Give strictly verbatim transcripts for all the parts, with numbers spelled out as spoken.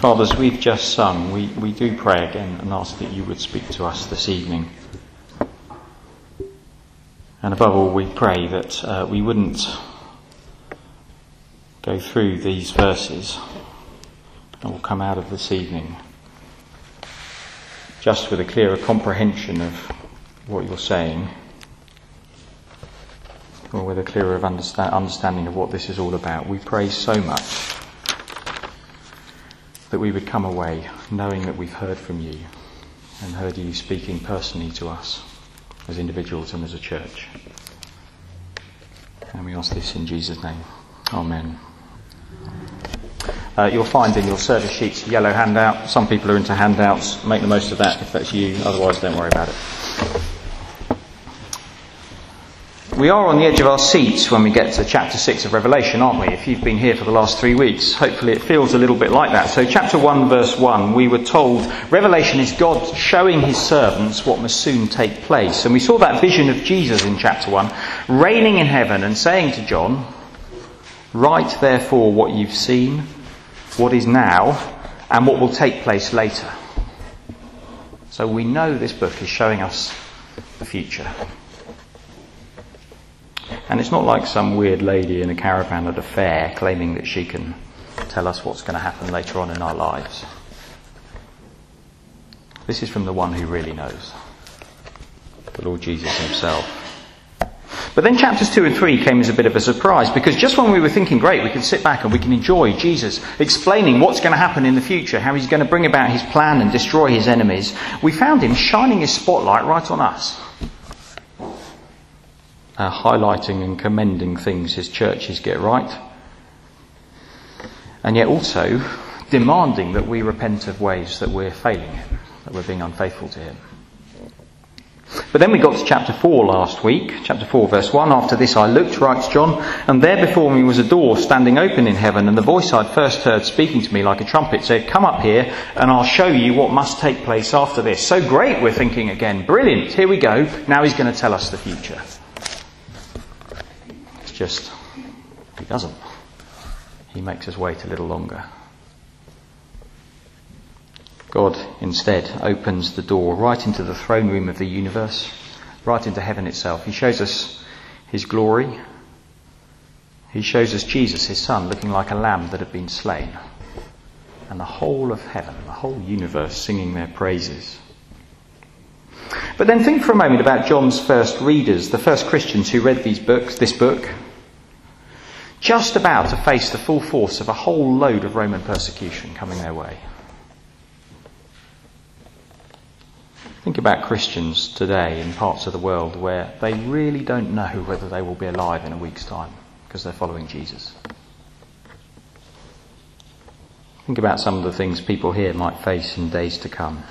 Father, as we've just sung, we, we do pray again and ask that you would speak to us this evening. And above all, we pray that uh, we wouldn't go through these verses that will come out of this evening just with a clearer comprehension of what you're saying, or with a clearer of understand, understanding of what this is all about. We pray so much that we would come away knowing that we've heard from you and heard you speaking personally to us as individuals and as a church. And we ask this in Jesus' name. Amen. Uh, you'll find in your service sheets a yellow handout. Some people are into handouts. Make the most of that if that's you. Otherwise, don't worry about it. We are on the edge of our seats when we get to chapter six of Revelation, aren't we? If you've been here for the last three weeks, hopefully it feels a little bit like that. So chapter one, verse one, we were told Revelation is God showing his servants what must soon take place. And we saw that vision of Jesus in chapter one, reigning in heaven and saying to John, write therefore what you've seen, what is now, and what will take place later. So we know this book is showing us the future. And it's not like some weird lady in a caravan at a fair claiming that she can tell us what's going to happen later on in our lives. This is from the one who really knows, the Lord Jesus himself. But then chapters two and three came as a bit of a surprise, because just when we were thinking, great, we can sit back and we can enjoy Jesus explaining what's going to happen in the future, how he's going to bring about his plan and destroy his enemies, we found him shining his spotlight right on us. Uh, highlighting and commending things his churches get right, and yet also demanding that we repent of ways that we're failing him, that we're being unfaithful to him. But then we got to chapter four last week, chapter four verse one. After this I looked, writes John, and there before me was a door standing open in heaven, and the voice I'd first heard speaking to me like a trumpet said, come up here and I'll show you what must take place after this. So great, we're thinking again, brilliant, here we go, now he's going to tell us the future. Just, he doesn't. He makes us wait a little longer. God instead opens the door right into the throne room of the universe, right into heaven itself. He shows us his glory. He shows us Jesus, his son, looking like a lamb that had been slain. And the whole of heaven, the whole universe singing their praises. But then think for a moment about John's first readers, the first Christians who read these books, this book, just about to face the full force of a whole load of Roman persecution coming their way. Think about Christians today in parts of the world where they really don't know whether they will be alive in a week's time because they're following Jesus. Think about some of the things people here might face in days to come.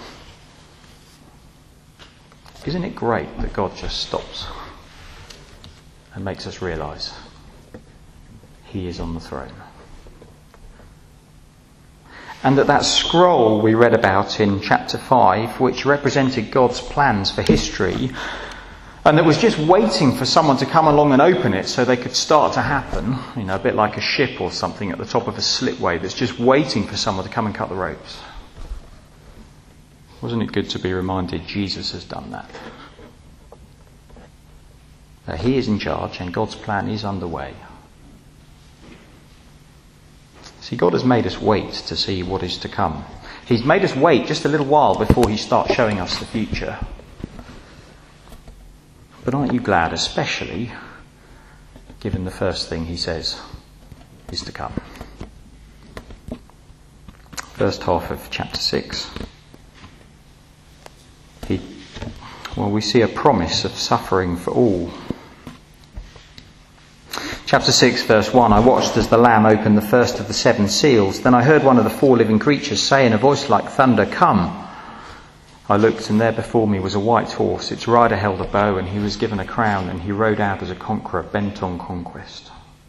Isn't it great that God just stops and makes us realise he is on the throne? And that that scroll we read about in chapter five, which represented God's plans for history, and that was just waiting for someone to come along and open it so they could start to happen, you know, a bit like a ship or something at the top of a slipway that's just waiting for someone to come and cut the ropes. Wasn't it good to be reminded Jesus has done that? That he is in charge and God's plan is underway. See, God has made us wait to see what is to come. He's made us wait just a little while before he starts showing us the future. But aren't you glad, especially given the first thing he says is to come? First half of chapter six. He, well, we see a promise of suffering for all. Chapter six, verse one, I watched as the Lamb opened the first of the seven seals. Then I heard one of the four living creatures say in a voice like thunder, come. I looked, and there before me was a white horse. Its rider held a bow, and he was given a crown, and he rode out as a conqueror, bent on conquest.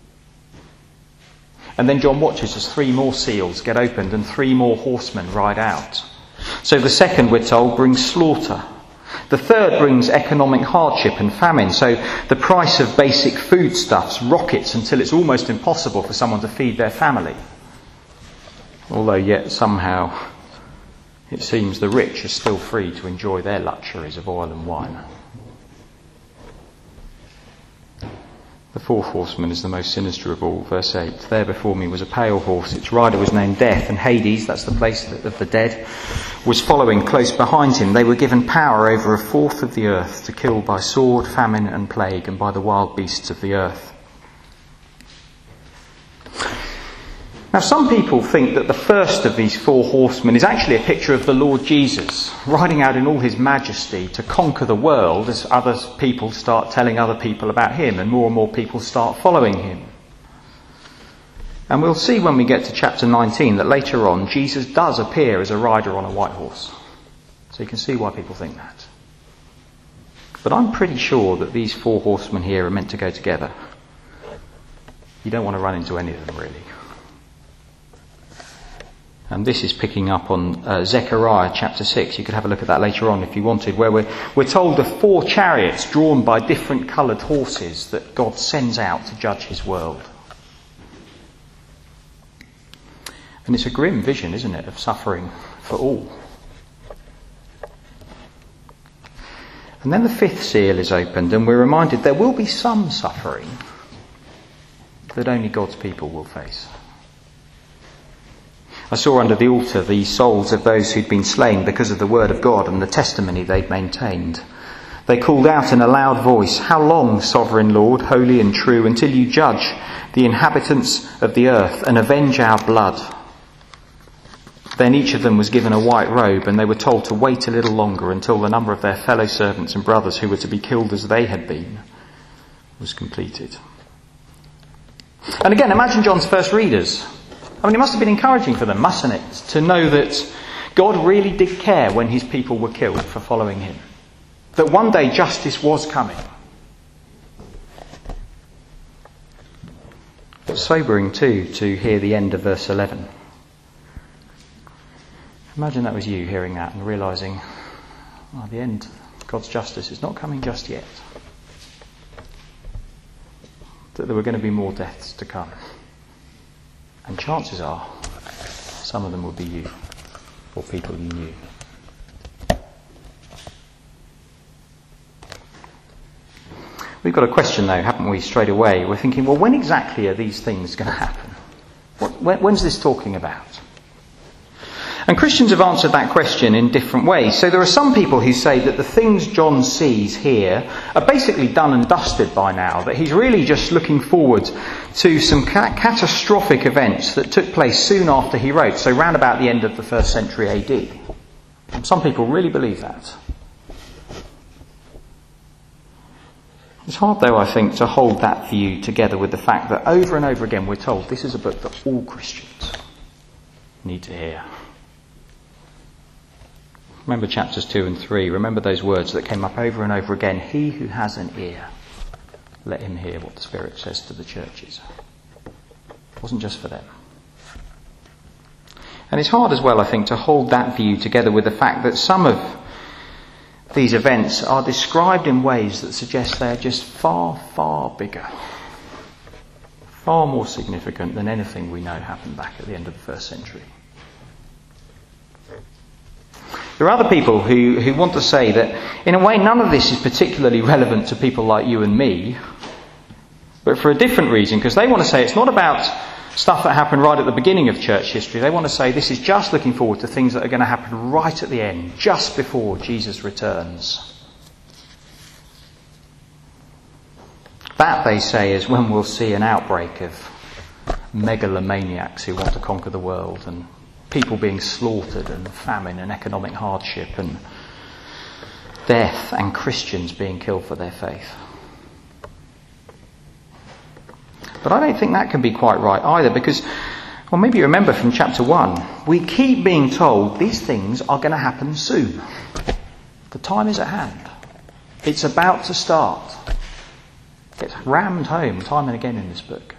And then John watches as three more seals get opened, and three more horsemen ride out. So the second, we're told, brings slaughter. The third brings economic hardship and famine, so the price of basic foodstuffs rockets until it's almost impossible for someone to feed their family. although yet somehow it seems the rich are still free to enjoy their luxuries of oil and wine. The fourth horseman is the most sinister of all. Verse eight, there before me was a pale horse. Its rider was named Death, and Hades, that's the place of the dead, was following close behind him. They were given power over a fourth of the earth to kill by sword, famine and plague, and by the wild beasts of the earth. Now, some people think that the first of these four horsemen is actually a picture of the Lord Jesus, riding out in all his majesty to conquer the world as other people start telling other people about him and more and more people start following him. And we'll see when we get to chapter nineteen that later on Jesus does appear as a rider on a white horse. So you can see why people think that. But I'm pretty sure that these four horsemen here are meant to go together. You don't want to run into any of them, really. And this is picking up on uh, Zechariah chapter six. You could have a look at that later on if you wanted, where we're, we're told of four chariots drawn by different coloured horses that God sends out to judge his world. And it's a grim vision, isn't it, of suffering for all. And then the fifth seal is opened and we're reminded there will be some suffering that only God's people will face. I saw under the altar the souls of those who'd been slain because of the word of God and the testimony they'd maintained. They called out in a loud voice, "How long, sovereign Lord, holy and true, until you judge the inhabitants of the earth and avenge our blood?" Then each of them was given a white robe, and they were told to wait a little longer until the number of their fellow servants and brothers who were to be killed as they had been was completed. And again, imagine John's first readers. I mean, it must have been encouraging for them, mustn't it, to know that God really did care when his people were killed for following him. That one day justice was coming. But sobering too to hear the end of verse eleven. Imagine that was you hearing that and realising, well, the end, God's justice is not coming just yet. That there were going to be more deaths to come. And chances are, some of them will be you, or people you knew. We've got a question though, haven't we, straight away? We're thinking, well, when exactly are these things going to happen? What, when, when's this talking about? And Christians have answered that question in different ways. So there are some people who say that the things John sees here are basically done and dusted by now, that he's really just looking forward to some ca- catastrophic events that took place soon after he wrote, so round about the end of the first century A D. And some people really believe that. It's hard, though, I think, to hold that view together with the fact that over and over again we're told this is a book that all Christians need to hear. Remember chapters two and three. Remember those words that came up over and over again. He who has an ear, let him hear what the Spirit says to the churches. It wasn't just for them. And it's hard as well, I think, to hold that view together with the fact that some of these events are described in ways that suggest they're just far, far bigger. Far more significant than anything we know happened back at the end of the first century. There are other people who, who want to say that, in a way, none of this is particularly relevant to people like you and me, but for a different reason, because they want to say it's not about stuff that happened right at the beginning of church history. They want to say this is just looking forward to things that are going to happen right at the end, just before Jesus returns. That, they say, is when we'll see an outbreak of megalomaniacs who want to conquer the world, and people being slaughtered, and famine and economic hardship and death, and Christians being killed for their faith. But I don't think that can be quite right either, because, well, maybe you remember from chapter one, we keep being told these things are going to happen soon. The time is at hand. It's about to start. It's rammed home time and again in this book.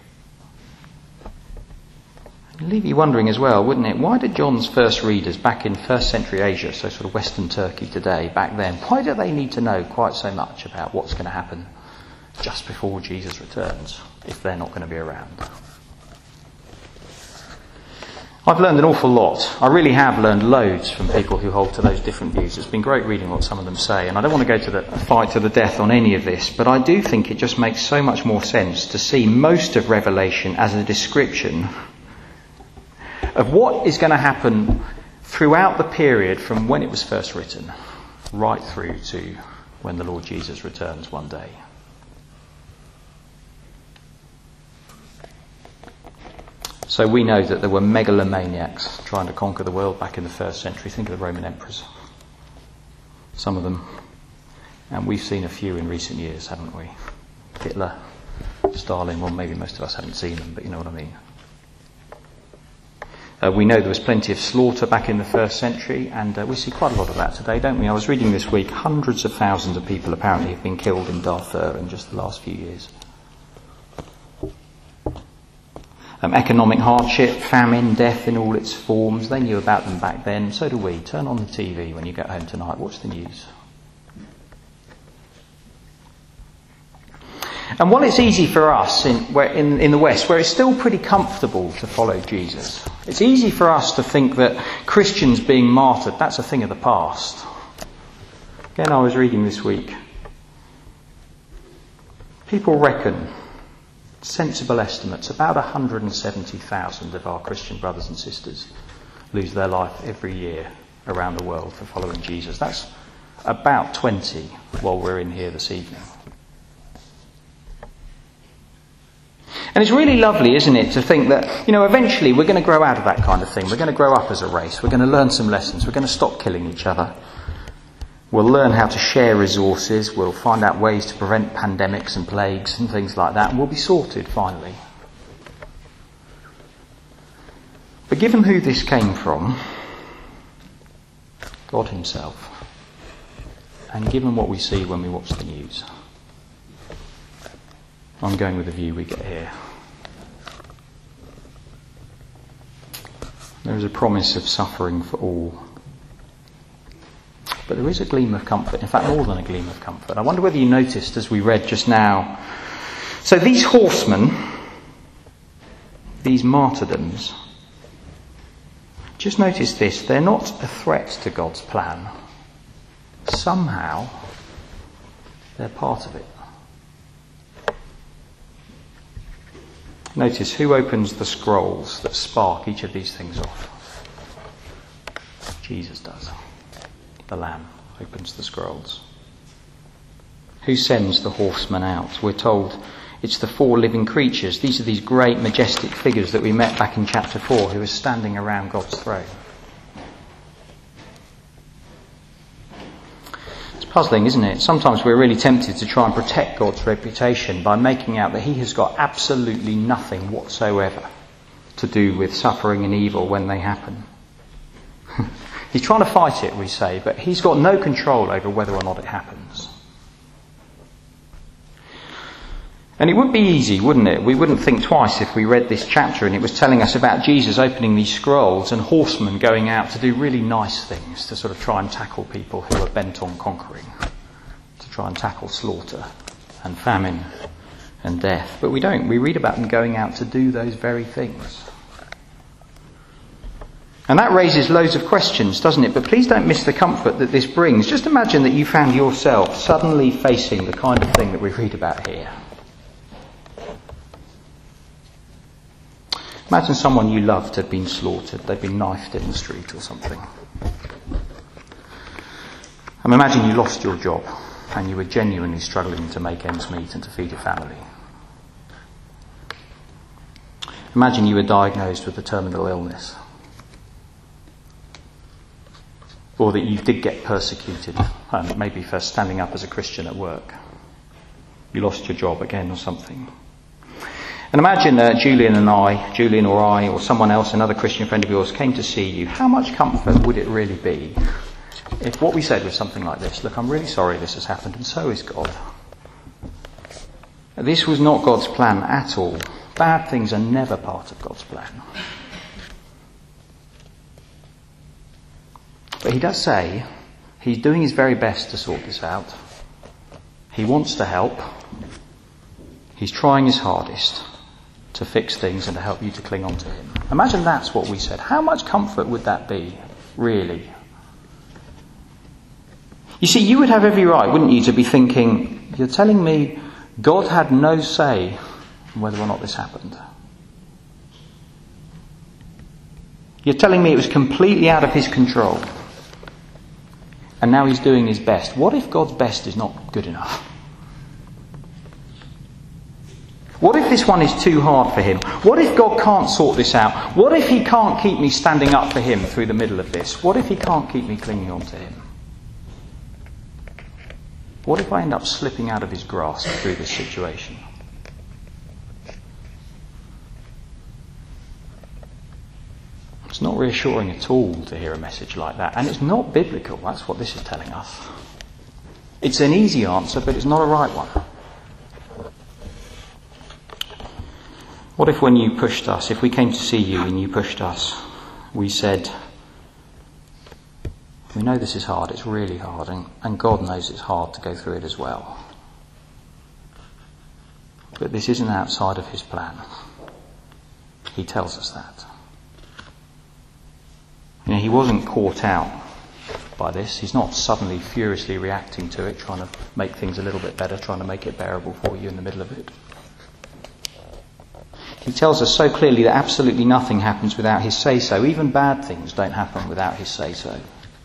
It'd leave you wondering as well, wouldn't it? Why did John's first readers back in first century Asia, so sort of Western Turkey today, back then, why do they need to know quite so much about what's going to happen just before Jesus returns, if they're not going to be around? I've learned an awful lot. I really have learned loads from people who hold to those different views. It's been great reading what some of them say, and I don't want to go to the fight to the death on any of this, but I do think it just makes so much more sense to see most of Revelation as a description of what is going to happen throughout the period from when it was first written right through to when the Lord Jesus returns one day. So we know that there were megalomaniacs trying to conquer the world back in the first century. Think of the Roman emperors. Some of them. And we've seen a few in recent years, haven't we? Hitler, Stalin, well maybe most of us haven't seen them, but you know what I mean. Uh, we know there was plenty of slaughter back in the first century, and uh, we see quite a lot of that today, don't we? I was reading this week, hundreds of thousands of people apparently have been killed in Darfur in just the last few years. Um, economic hardship, famine, death in all its forms. They knew about them back then. So do we. Turn on the T V when you get home tonight. Watch the news. And while it's easy for us in, where, in, in the West, where it's still pretty comfortable to follow Jesus, it's easy for us to think that Christians being martyred, that's a thing of the past. Again, I was reading this week. People reckon, sensible estimates, about one hundred seventy thousand of our Christian brothers and sisters lose their life every year around the world for following Jesus. That's about twenty while we're in here this evening. And it's really lovely, isn't it, to think that, you know, eventually we're going to grow out of that kind of thing. We're going to grow up as a race. We're going to learn some lessons. We're going to stop killing each other. We'll learn how to share resources. We'll find out ways to prevent pandemics and plagues and things like that. And we'll be sorted, finally. But given who this came from, God himself, and given what we see when we watch the news, I'm going with the view we get here. There is a promise of suffering for all. But there is a gleam of comfort, in fact more than a gleam of comfort. I wonder whether you noticed as we read just now. So these horsemen, these martyrdoms, just notice this, they're not a threat to God's plan. Somehow they're part of it. Notice who opens the scrolls that spark each of these things off. Jesus does. The Lamb opens the scrolls. Who sends the horsemen out? We're told it's the four living creatures. These are these great majestic figures that we met back in chapter four who are standing around God's throne. It's puzzling, isn't it? Sometimes we're really tempted to try and protect God's reputation by making out that he has got absolutely nothing whatsoever to do with suffering and evil when they happen. He's trying to fight it, we say, but he's got no control over whether or not it happens. And it would be easy, wouldn't it? We wouldn't think twice if we read this chapter and it was telling us about Jesus opening these scrolls and horsemen going out to do really nice things to sort of try and tackle people who are bent on conquering, to try and tackle slaughter and famine and death. But we don't. We read about them going out to do those very things. And that raises loads of questions, doesn't it? But please don't miss the comfort that this brings. Just imagine that you found yourself suddenly facing the kind of thing that we read about here. Imagine someone you loved had been slaughtered. They'd been knifed in the street or something. And imagine you lost your job and you were genuinely struggling to make ends meet and to feed your family. Imagine you were diagnosed with a terminal illness. Or that you did get persecuted, um, maybe for standing up as a Christian at work. You lost your job again or something. And imagine uh, Julian and I, Julian or I, or someone else, another Christian friend of yours, came to see you. How much comfort would it really be if what we said was something like this? Look, I'm really sorry this has happened, and so is God. This was not God's plan at all. Bad things are never part of God's plan. But he does say he's doing his very best to sort this out. He wants to help. He's trying his hardest. to fix things and to help you to cling on to him. Imagine that's what we said. How much comfort would that be, really? You see, you would have every right, wouldn't you, to be thinking, you're telling me God had no say in whether or not this happened. You're telling me it was completely out of his control. And now he's doing his best. What if God's best is not good enough? What if this one is too hard for him? What if God can't sort this out? What if he can't keep me standing up for him through the middle of this? What if he can't keep me clinging on to him? What if I end up slipping out of his grasp through this situation? It's not reassuring at all to hear a message like that. And it's not biblical. That's what this is telling us. It's an easy answer, but it's not a right one. What if when you pushed us, if we came to see you and you pushed us, we said, we know this is hard, it's really hard, and, and God knows it's hard to go through it as well. But this isn't outside of his plan. He tells us that. You know, he wasn't caught out by this. He's not suddenly furiously reacting to it, trying to make things a little bit better, trying to make it bearable for you in the middle of it. He tells us so clearly that absolutely nothing happens without his say-so. Even bad things don't happen without his say-so.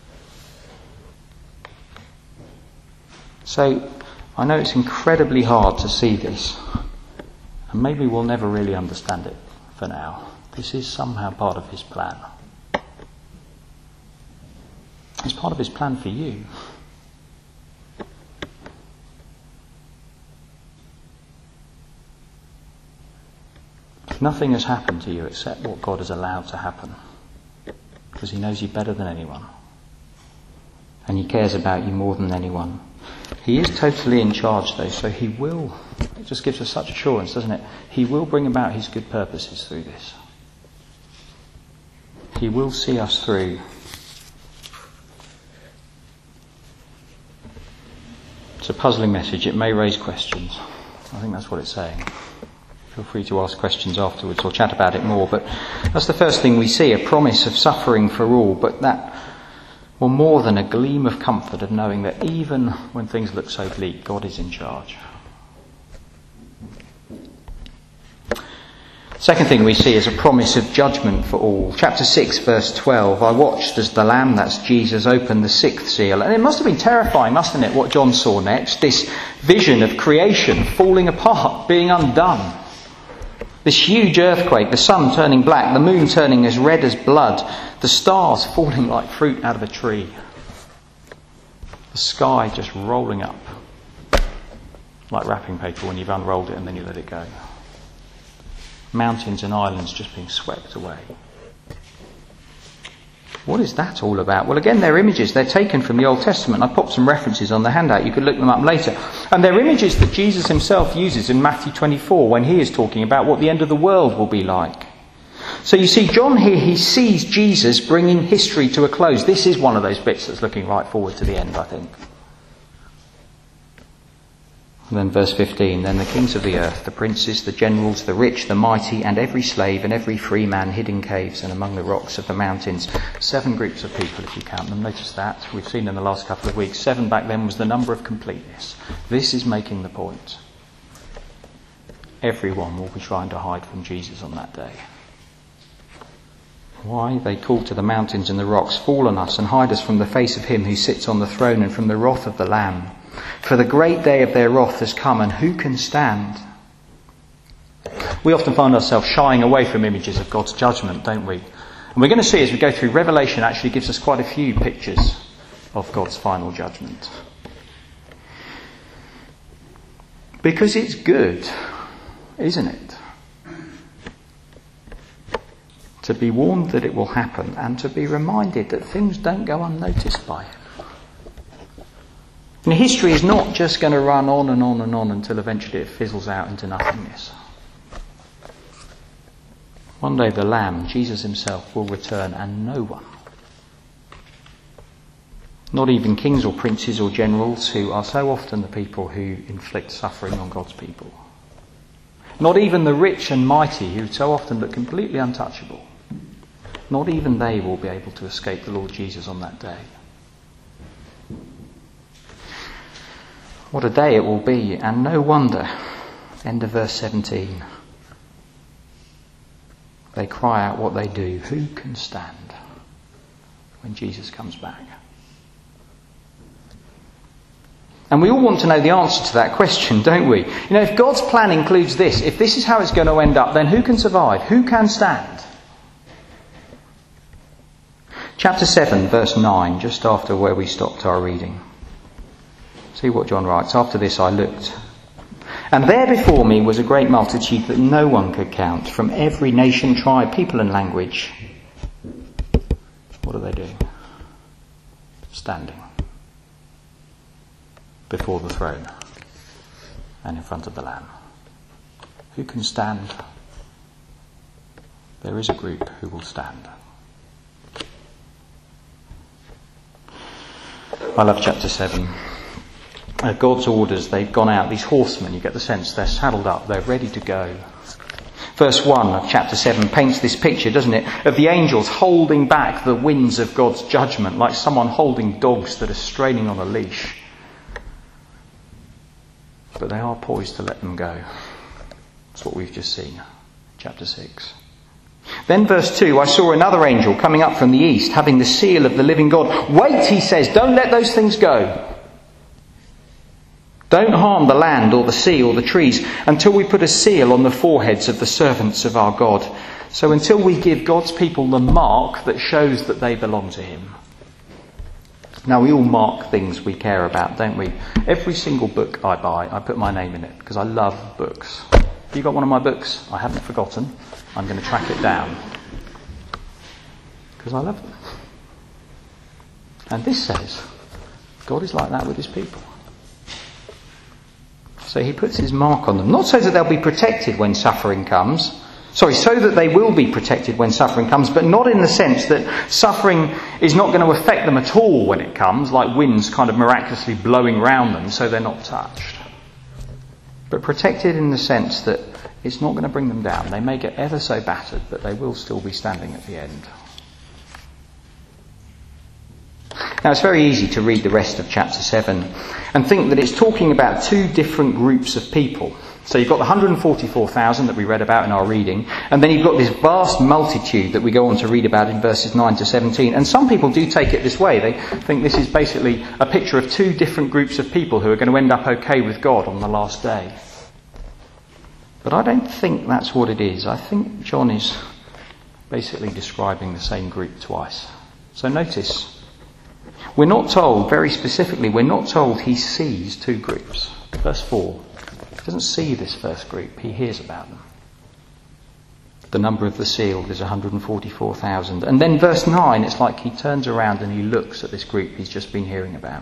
So, I know it's incredibly hard to see this. And maybe we'll never really understand it for now. This is somehow part of his plan. It's part of his plan for you. Nothing has happened to you except what God has allowed to happen. Because he knows you better than anyone. And he cares about you more than anyone. He is totally in charge though, so he will, it just gives us such assurance, doesn't it? He will bring about his good purposes through this. He will see us through. It's a puzzling message. It may raise questions. I think that's what it's saying. Feel free to ask questions afterwards or chat about it more. But that's the first thing we see, a promise of suffering for all. But that, well, more than a gleam of comfort of knowing that even when things look so bleak, God is in charge. Second thing we see is a promise of judgment for all. Chapter six, verse twelve. I watched as the Lamb, that's Jesus, opened the sixth seal. And it must have been terrifying, mustn't it, what John saw next? This vision of creation falling apart, being undone. This huge earthquake, the sun turning black, the moon turning as red as blood, the stars falling like fruit out of a tree. The sky just rolling up like wrapping paper when you've unrolled it and then you let it go. Mountains and islands just being swept away. What is that all about? Well, again, they're images. They're taken from the Old Testament. I popped some references on the handout. You could look them up later. And they're images that Jesus himself uses in Matthew twenty-four when he is talking about what the end of the world will be like. So you see, John here, he sees Jesus bringing history to a close. This is one of those bits that's looking right forward to the end, I think. And then verse fifteen, then the kings of the earth, the princes, the generals, the rich, the mighty, and every slave and every free man hid in caves and among the rocks of the mountains. Seven groups of people, if you count them. Notice that. We've seen in the last couple of weeks. Seven back then was the number of completeness. This is making the point. Everyone will be trying to hide from Jesus on that day. Why? They call to the mountains and the rocks, fall on us and hide us from the face of him who sits on the throne and from the wrath of the Lamb. For the great day of their wrath has come, and who can stand? We often find ourselves shying away from images of God's judgment, don't we? And we're going to see as we go through Revelation actually gives us quite a few pictures of God's final judgment. Because it's good, isn't it? To be warned that it will happen and to be reminded that things don't go unnoticed by him. And history is not just going to run on and on and on until eventually it fizzles out into nothingness. One day the Lamb, Jesus himself, will return and no one, not even kings or princes or generals who are so often the people who inflict suffering on God's people, Not even the rich and mighty, who so often look completely untouchable, not even they will be able to escape the Lord Jesus on that day. What a day it will be, and no wonder. End of verse seventeen. They cry out what they do. Who can stand when Jesus comes back? And we all want to know the answer to that question, don't we? You know, if God's plan includes this, if this is how it's going to end up, then who can survive? Who can stand? Chapter seven, verse nine, just after where we stopped our reading. See what John writes. After this I looked, and there before me was a great multitude that no one could count, from every nation, tribe, people and language. What are they doing? Standing before the throne and in front of the Lamb. Who can stand? There is a group who will stand. I love chapter seven. Uh, God's orders, they've gone out. These horsemen, you get the sense, they're saddled up, they're ready to go. Verse one of chapter seven paints this picture, doesn't it, of the angels holding back the winds of God's judgment, like someone holding dogs that are straining on a leash. But they are poised to let them go. That's what we've just seen. Chapter six. Then verse two, I saw another angel coming up from the east, having the seal of the living God. Wait, he says, don't let those things go. Don't harm the land or the sea or the trees until we put a seal on the foreheads of the servants of our God. So until we give God's people the mark that shows that they belong to him. Now we all mark things we care about, don't we? Every single book I buy, I put my name in it because I love books. Have you got one of my books? I haven't forgotten. I'm going to track it down because I love them. And this says God is like that with his people. So he puts his mark on them, not so that they'll be protected when suffering comes. Sorry, so that they will be protected when suffering comes, but not in the sense that suffering is not going to affect them at all when it comes, like winds kind of miraculously blowing round them so they're not touched. But protected in the sense that it's not going to bring them down. They may get ever so battered, but they will still be standing at the end. Now it's very easy to read the rest of chapter seven and think that it's talking about two different groups of people. So you've got the one hundred forty-four thousand that we read about in our reading, and then you've got this vast multitude that we go on to read about in verses nine to seventeen. And some people do take it this way. They think this is basically a picture of two different groups of people who are going to end up okay with God on the last day. But I don't think that's what it is. I think John is basically describing the same group twice. So notice, we're not told, very specifically, we're not told he sees two groups. Verse four. He doesn't see this first group, he hears about them. The number of the sealed is one hundred forty-four thousand. And then verse nine, it's like he turns around and he looks at this group he's just been hearing about.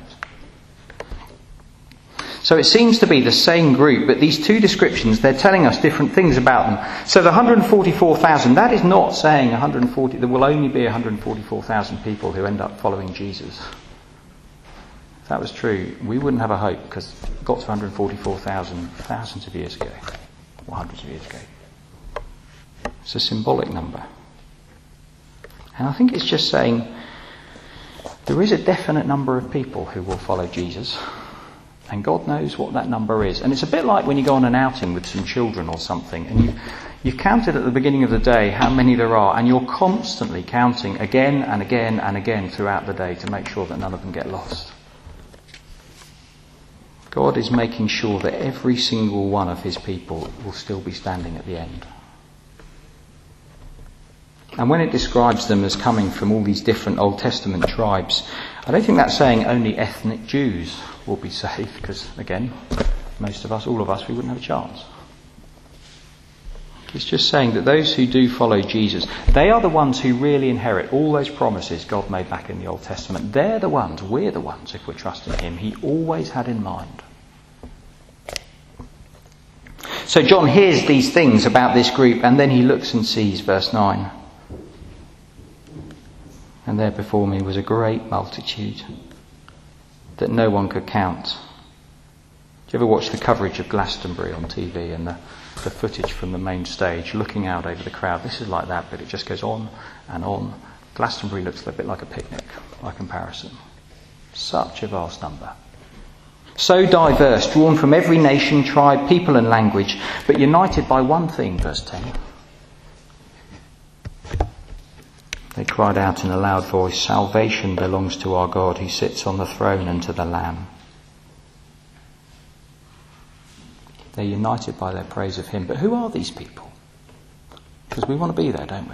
So it seems to be the same group, but these two descriptions, they're telling us different things about them. So the one hundred forty-four thousand, that is not saying one hundred forty, there will only be one hundred forty-four thousand people who end up following Jesus. If that was true, we wouldn't have a hope, because it got to one hundred forty-four thousand thousands of years ago, or hundreds of years ago. It's a symbolic number. And I think it's just saying there is a definite number of people who will follow Jesus. And God knows what that number is. And it's a bit like when you go on an outing with some children or something, and you, you've counted at the beginning of the day how many there are, and you're constantly counting again and again and again throughout the day to make sure that none of them get lost. God is making sure that every single one of his people will still be standing at the end. And when it describes them as coming from all these different Old Testament tribes, I don't think that's saying only ethnic Jews will be saved, because, again, most of us, all of us, we wouldn't have a chance. It's just saying that those who do follow Jesus, they are the ones who really inherit all those promises God made back in the Old Testament. They're the ones, we're the ones, if we're trusting him, he always had in mind. So John hears these things about this group, and then he looks and sees verse nine. And there before me was a great multitude that no one could count, you ever watch the coverage of Glastonbury on T V and the, the footage from the main stage looking out over the crowd? This is like that, but it just goes on and on. Glastonbury looks a bit like a picnic by comparison. Such a vast number. So diverse, drawn from every nation, tribe, people and language, but united by one thing, verse ten. They cried out in a loud voice, "Salvation belongs to our God who sits on the throne and to the Lamb." They're united by their praise of him. But who are these people? Because we want to be there, don't we?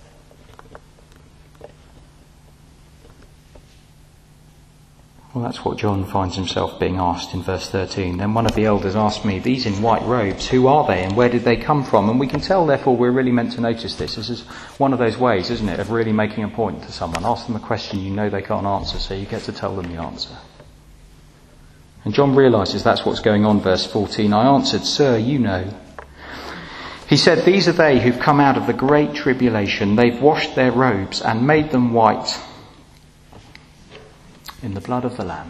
Well, that's what John finds himself being asked in verse thirteen. Then one of the elders asked me, "These in white robes, who are they and where did they come from?" And we can tell, therefore, we're really meant to notice this. This is one of those ways, isn't it, of really making a point to someone. Ask them a question you know they can't answer, so you get to tell them the answer. And John realises that's what's going on, verse fourteen. "I answered, 'Sir, you know.' He said, 'These are they who've come out of the great tribulation. They've washed their robes and made them white in the blood of the Lamb.'"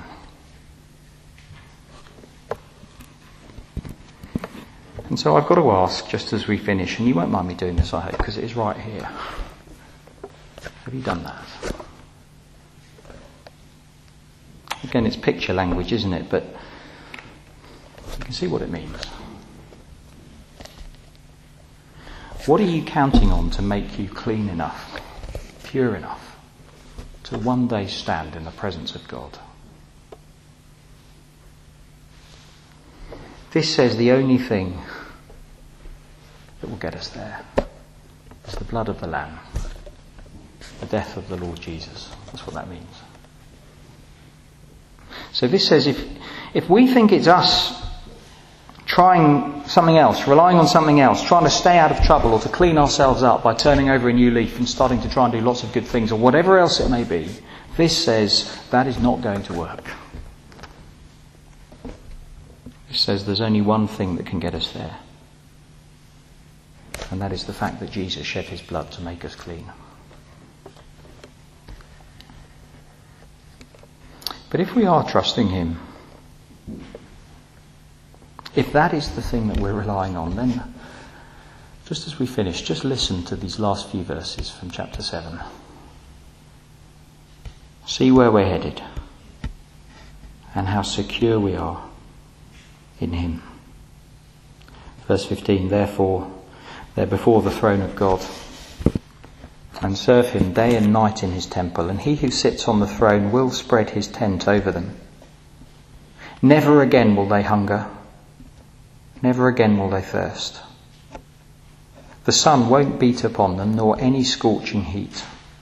And so I've got to ask, just as we finish, and you won't mind me doing this, I hope, because it is right here. Have you done that? Again, it's picture language, isn't it? But you can see what it means. What are you counting on to make you clean enough, pure enough, to one day stand in the presence of God? This says the only thing that will get us there is the blood of the Lamb, the death of the Lord Jesus. That's what that means. So this says if if we think it's us trying something else, relying on something else, trying to stay out of trouble or to clean ourselves up by turning over a new leaf and starting to try and do lots of good things or whatever else it may be, this says that is not going to work. It says there's only one thing that can get us there. And that is the fact that Jesus shed his blood to make us clean. But if we are trusting him, if that is the thing that we're relying on, then just as we finish, just listen to these last few verses from chapter seven. See where we're headed and how secure we are in him. Verse fifteen, "Therefore they're before the throne of God and serve him day and night in his temple, and he who sits on the throne will spread his tent over them. Never again will they hunger, never again will they thirst. The sun won't beat upon them, nor any scorching heat.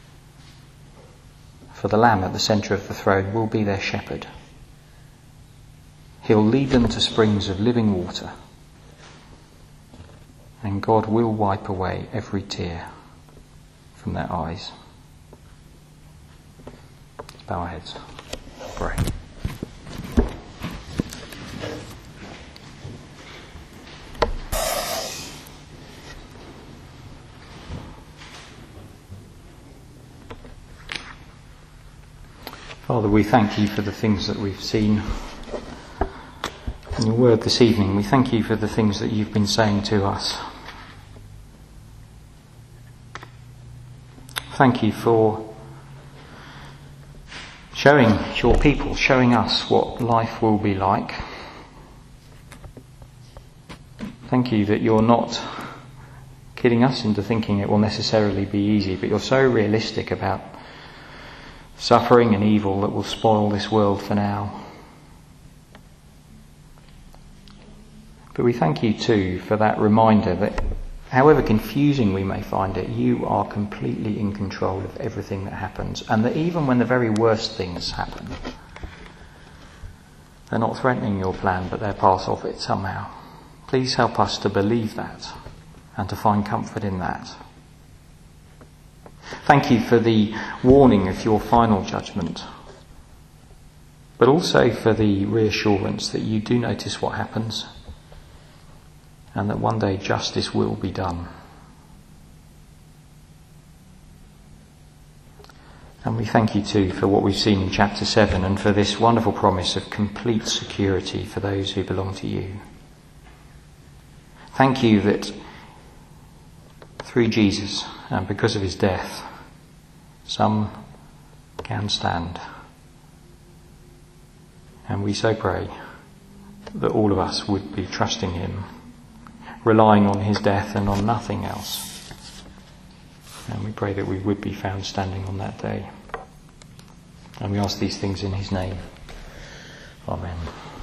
For the Lamb at the centre of the throne will be their shepherd. He'll lead them to springs of living water, and God will wipe away every tear from their eyes." Let's bow our heads. Pray. Father, we thank you for the things that we've seen in your word this evening. We thank you for the things that you've been saying to us. Thank you for showing your people, showing us what life will be like. Thank you that you're not kidding us into thinking it will necessarily be easy, but you're so realistic about suffering and evil that will spoil this world for now. But we thank you too for that reminder that however confusing we may find it, you are completely in control of everything that happens, and that even when the very worst things happen, they're not threatening your plan, but they're part of it somehow. Please help us to believe that and to find comfort in that. Thank you for the warning of your final judgment, but also for the reassurance that you do notice what happens and that one day justice will be done. And we thank you too for what we've seen in chapter seven and for this wonderful promise of complete security for those who belong to you. Thank you that through Jesus and because of his death, some can stand. And we so pray that all of us would be trusting him, relying on his death and on nothing else. And we pray that we would be found standing on that day. And we ask these things in his name. Amen.